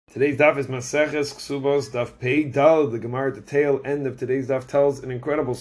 Today's daf is Maseches Ksubos Daf Pei Dal. The Gemara at the tail end of today's daf tells an incredible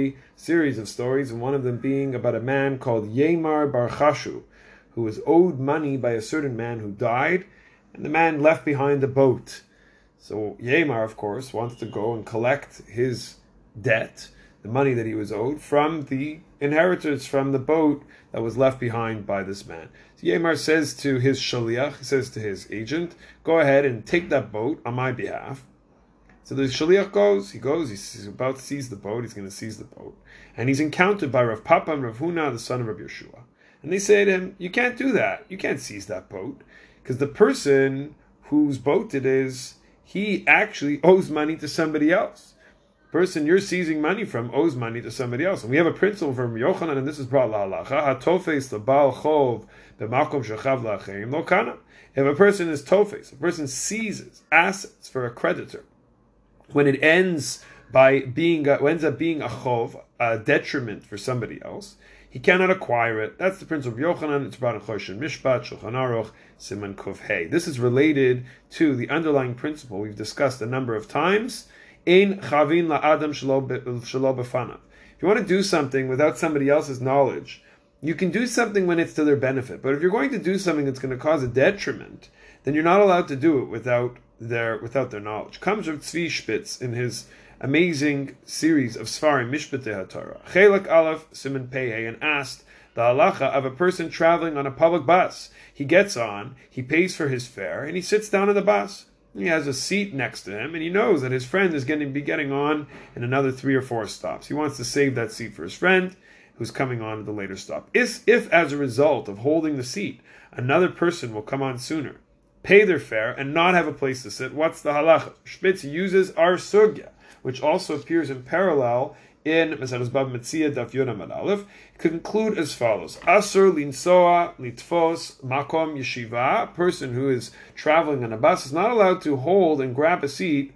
series of stories, and one of them being about a man called Yemar Bar Chashu, who was owed money by a certain man who died, and the man left behind a boat. So Yemar, of course, wants to go and collect his debt, the money that he was owed, from the inheritors from the boat that was left behind by this man. So Yemar says to his shaliach, he says to his agent, go ahead and take that boat on my behalf. So the shaliach goes, he's about to seize the boat, he's going to seize the boat. And he's encountered by Rav Papa and Rav Huna, the son of Rav Yeshua. And they say to him, you can't do that, you can't seize that boat, because the person whose boat it is, he actually owes money to somebody else. The person you're seizing money from owes money to somebody else. And we have a principle from Yochanan, and this is brought la'alacha, ha-tofes l'bal chov b'makom shechav la'acheim lo kana. If a person is tofes, a person seizes assets for a creditor, when it ends up being a chov, a detriment for somebody else, he cannot acquire it. That's the principle of Yochanan. It's brought in Choshen Mishpat, Shulchan Aruch, Siman Kuf Hey. This is related to the underlying principle we've discussed a number of times. Ein chavin la'adam shelo b'fanav. If you want to do something without somebody else's knowledge, you can do something when it's to their benefit. But if you're going to do something that's going to cause a detriment, then you're not allowed to do it without their knowledge. Comes Rav Tzvi Spitz in his amazing series of Sfarim, Mishpatei HaTorah, Chelak Aleph Siman Pei, and asked the halacha of a person traveling on a public bus. He gets on, he pays for his fare, and he sits down in the bus. He has a seat next to him, and he knows that his friend is going to be getting on in another 3 or 4 stops. He wants to save that seat for his friend, who's coming on at the later stop. If as a result of holding the seat, another person will come on sooner, pay their fare, and not have a place to sit, what's the halacha? Spitz uses our sugya, which also appears in parallel in Maseches Bava Metzia Daf Yud Amud Aleph, conclude as follows: Asur linsoa litfos makom yeshiva. A person who is traveling on a bus is not allowed to hold and grab a seat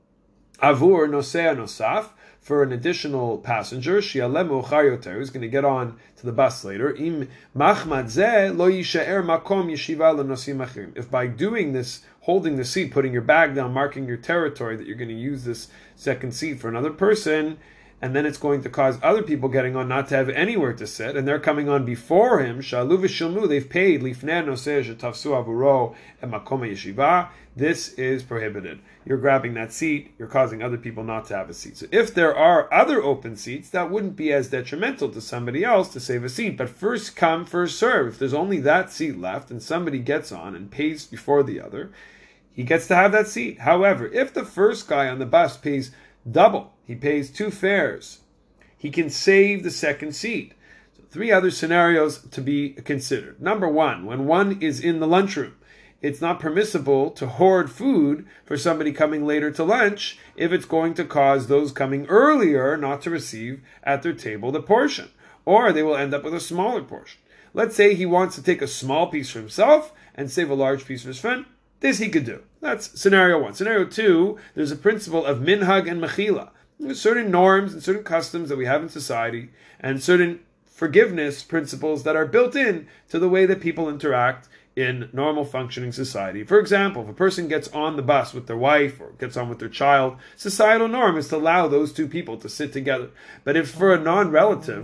avur nosea nosaf, for an additional passenger, shialem u'char yoter, who's going to get on to the bus later. Im machmad zeh lo yishaer makom yeshiva lenosim achirim. If by doing this, holding the seat, putting your bag down, marking your territory that you're going to use this second seat for another person, and then it's going to cause other people getting on not to have anywhere to sit, and they're coming on before him, shalu v'shilmu, they've paid lifnei noseh shetafsu avuro and makom yeshiva. This is prohibited. You're grabbing that seat, you're causing other people not to have a seat. So if there are other open seats, that wouldn't be as detrimental to somebody else to save a seat. But first come, first serve. If there's only that seat left and somebody gets on and pays before the other, he gets to have that seat. However, if the first guy on the bus pays double, he pays 2 fares, he can save the second seat. So 3 other scenarios to be considered. Number 1, when one is in the lunchroom, it's not permissible to hoard food for somebody coming later to lunch if it's going to cause those coming earlier not to receive at their table the portion, or they will end up with a smaller portion. Let's say he wants to take a small piece for himself and save a large piece for his friend. This he could do. That's scenario 1. Scenario 2, there's a principle of minhag and mechila. There's certain norms and certain customs that we have in society, and certain forgiveness principles that are built in to the way that people interact in normal functioning society. For example, if a person gets on the bus with their wife or gets on with their child, societal norm is to allow those 2 people to sit together. But if it's a non-relative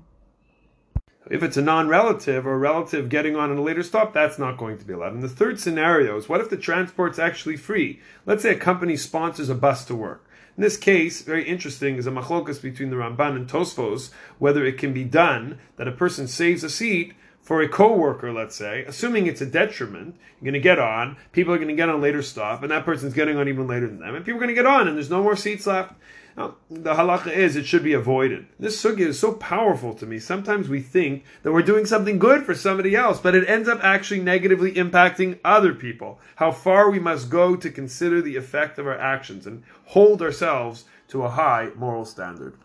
or a relative getting on a later stop, that's not going to be allowed. And the third scenario is, what if the transport's actually free? Let's say a company sponsors a bus to work. In this case, very interesting, is a machlokas between the Ramban and Tosfos, whether it can be done that a person saves a seat for a co-worker, let's say, assuming it's a detriment. You're going to get on, people are going to get on a later stop, and that person's getting on even later than them, and people are going to get on, and there's no more seats left. Now, the halacha is it should be avoided. This sugya is so powerful to me. Sometimes we think that we're doing something good for somebody else, but it ends up actually negatively impacting other people. How far we must go to consider the effect of our actions and hold ourselves to a high moral standard.